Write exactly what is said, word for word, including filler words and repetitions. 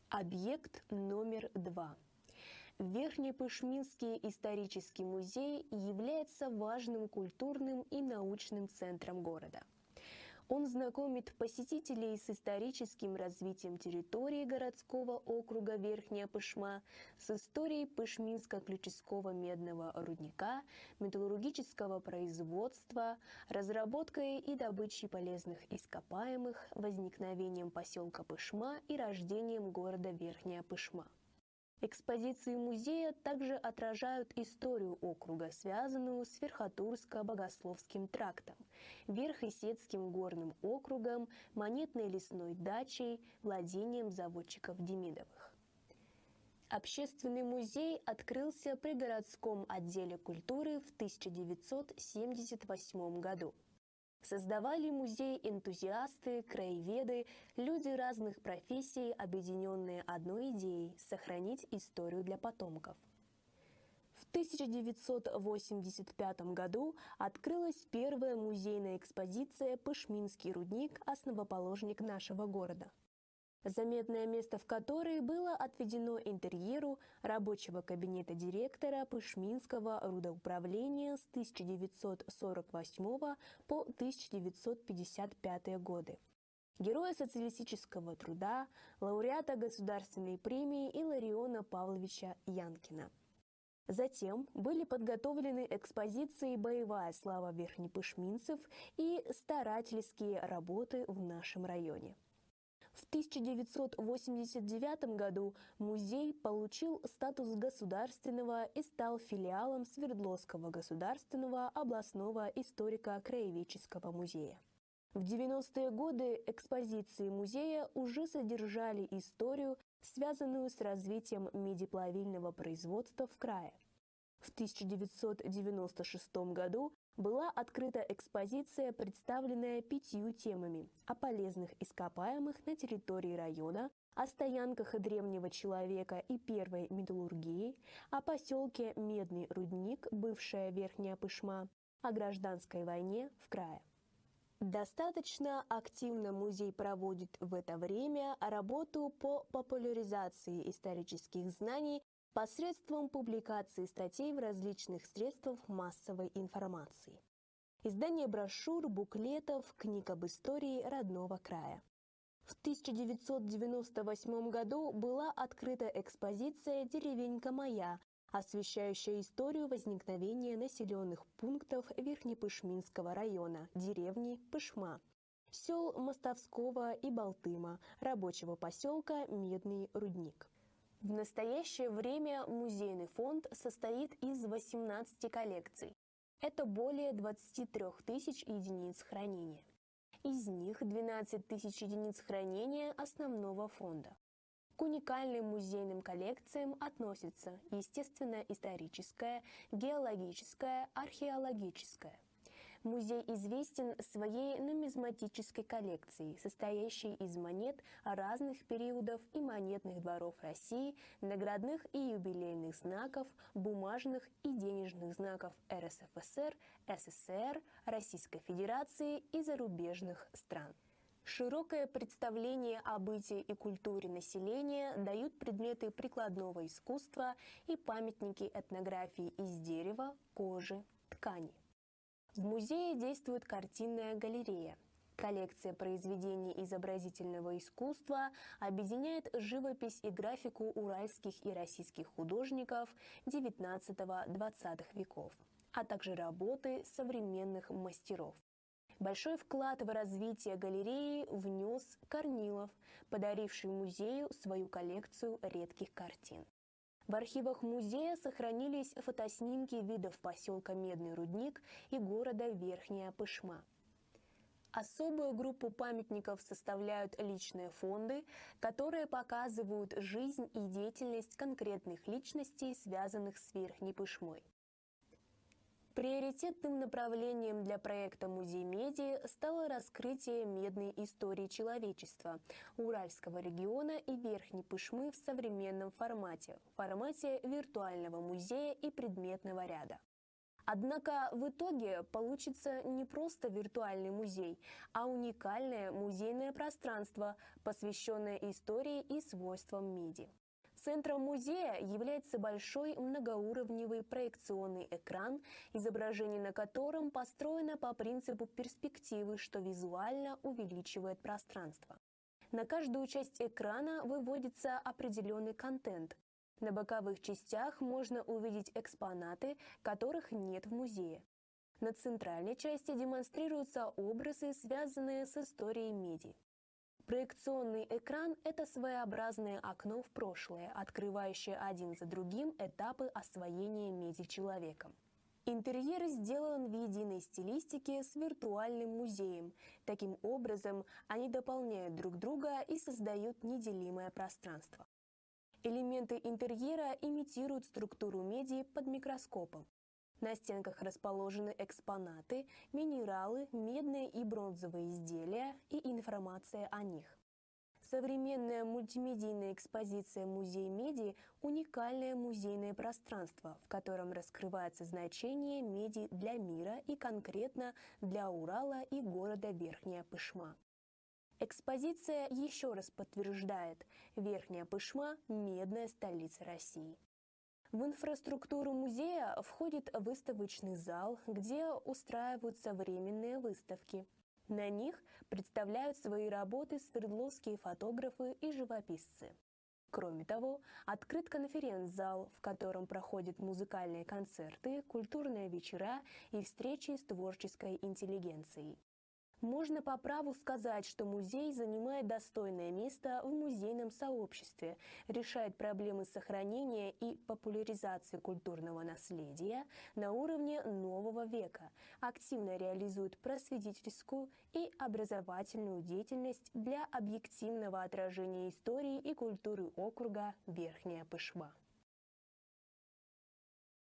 Объект номер два. Верхнепышминский исторический музей является важным культурным и научным центром города. Он знакомит посетителей с историческим развитием территории городского округа Верхняя Пышма, с историей Пышминско-Ключевского медного рудника, металлургического производства, разработкой и добычей полезных ископаемых, возникновением поселка Пышма и рождением города Верхняя Пышма. Экспозиции музея также отражают историю округа, связанную с Верхотурско-Богословским трактом, Верхесецким горным округом, монетной лесной дачей, владением заводчиков Демидовых. Общественный музей открылся при городском отделе культуры в тысяча девятьсот семьдесят восьмом году. Создавали музей энтузиасты, краеведы, люди разных профессий, объединенные одной идеей – сохранить историю для потомков. В тысяча девятьсот восемьдесят пятом году открылась первая музейная экспозиция «Пышминский рудник. Основоположник нашего города», заметное место в которой было отведено интерьеру рабочего кабинета директора Пышминского рудоуправления с тысяча девятьсот сорок восьмого по тысяча девятьсот пятьдесят пятый годы, героя социалистического труда, лауреата государственной премии Иллариона Павловича Янкина. Затем были подготовлены экспозиции «Боевая слава верхнепышминцев» и «Старательские работы в нашем районе». В тысяча девятьсот восемьдесят девятом году музей получил статус государственного и стал филиалом Свердловского государственного областного историко-краеведческого музея. В девяностые годы экспозиции музея уже содержали историю, связанную с развитием медиплавильного производства в крае. В тысяча девятьсот девяносто шестом году была открыта экспозиция, представленная пятью темами: о полезных ископаемых на территории района, о стоянках древнего человека и первой металлургии, о поселке Медный рудник, бывшая Верхняя Пышма, о гражданской войне в крае. Достаточно активно музей проводит в это время работу по популяризации исторических знаний посредством публикации статей в различных средствах массовой информации. Издание брошюр, буклетов, книг об истории родного края. В тысяча девятьсот девяносто восьмом году была открыта экспозиция «Деревенька моя», освещающая историю возникновения населенных пунктов Верхнепышминского района, деревни Пышма, сел Мостовского и Балтыма, рабочего поселка Медный рудник. В настоящее время музейный фонд состоит из восемнадцати коллекций. Это более двадцати трёх тысяч единиц хранения. Из них двенадцать тысяч единиц хранения основного фонда. К уникальным музейным коллекциям относятся естественно-историческая, геологическая, археологическая. Музей известен своей нумизматической коллекцией, состоящей из монет разных периодов и монетных дворов России, наградных и юбилейных знаков, бумажных и денежных знаков эр эс эф эс эр, эс эс эс эр, Российской Федерации и зарубежных стран. Широкое представление о быте и культуре населения дают предметы прикладного искусства и памятники этнографии из дерева, кожи, ткани. В музее действует картинная галерея. Коллекция произведений изобразительного искусства объединяет живопись и графику уральских и российских художников девятнадцатого-двадцатых веков, а также работы современных мастеров. Большой вклад в развитие галереи внес Корнилов, подаривший музею свою коллекцию редких картин. В архивах музея сохранились фотоснимки видов поселка Медный рудник и города Верхняя Пышма. Особую группу памятников составляют личные фонды, которые показывают жизнь и деятельность конкретных личностей, связанных с Верхней Пышмой. Приоритетным направлением для проекта «Музей меди» стало раскрытие медной истории человечества, Уральского региона и Верхней Пышмы в современном формате, формате виртуального музея и предметного ряда. Однако в итоге получится не просто виртуальный музей, а уникальное музейное пространство, посвященное истории и свойствам меди. Центром музея является большой многоуровневый проекционный экран, изображение на котором построено по принципу перспективы, что визуально увеличивает пространство. На каждую часть экрана выводится определенный контент. На боковых частях можно увидеть экспонаты, которых нет в музее. На центральной части демонстрируются образы, связанные с историей меди. Проекционный экран – это своеобразное окно в прошлое, открывающее один за другим этапы освоения меди человеком. Интерьер сделан в единой стилистике с виртуальным музеем. Таким образом, они дополняют друг друга и создают неделимое пространство. Элементы интерьера имитируют структуру меди под микроскопом. На стенках расположены экспонаты, минералы, медные и бронзовые изделия и информация о них. Современная мультимедийная экспозиция «Музей меди» – уникальное музейное пространство, в котором раскрывается значение меди для мира и конкретно для Урала и города Верхняя Пышма. Экспозиция еще раз подтверждает – Верхняя Пышма – медная столица России. В инфраструктуру музея входит выставочный зал, где устраиваются временные выставки. На них представляют свои работы свердловские фотографы и живописцы. Кроме того, открыт конференц-зал, в котором проходят музыкальные концерты, культурные вечера и встречи с творческой интеллигенцией. Можно по праву сказать, что музей занимает достойное место в музейном сообществе, решает проблемы сохранения и популяризации культурного наследия на уровне нового века, активно реализует просветительскую и образовательную деятельность для объективного отражения истории и культуры округа Верхняя Пышма.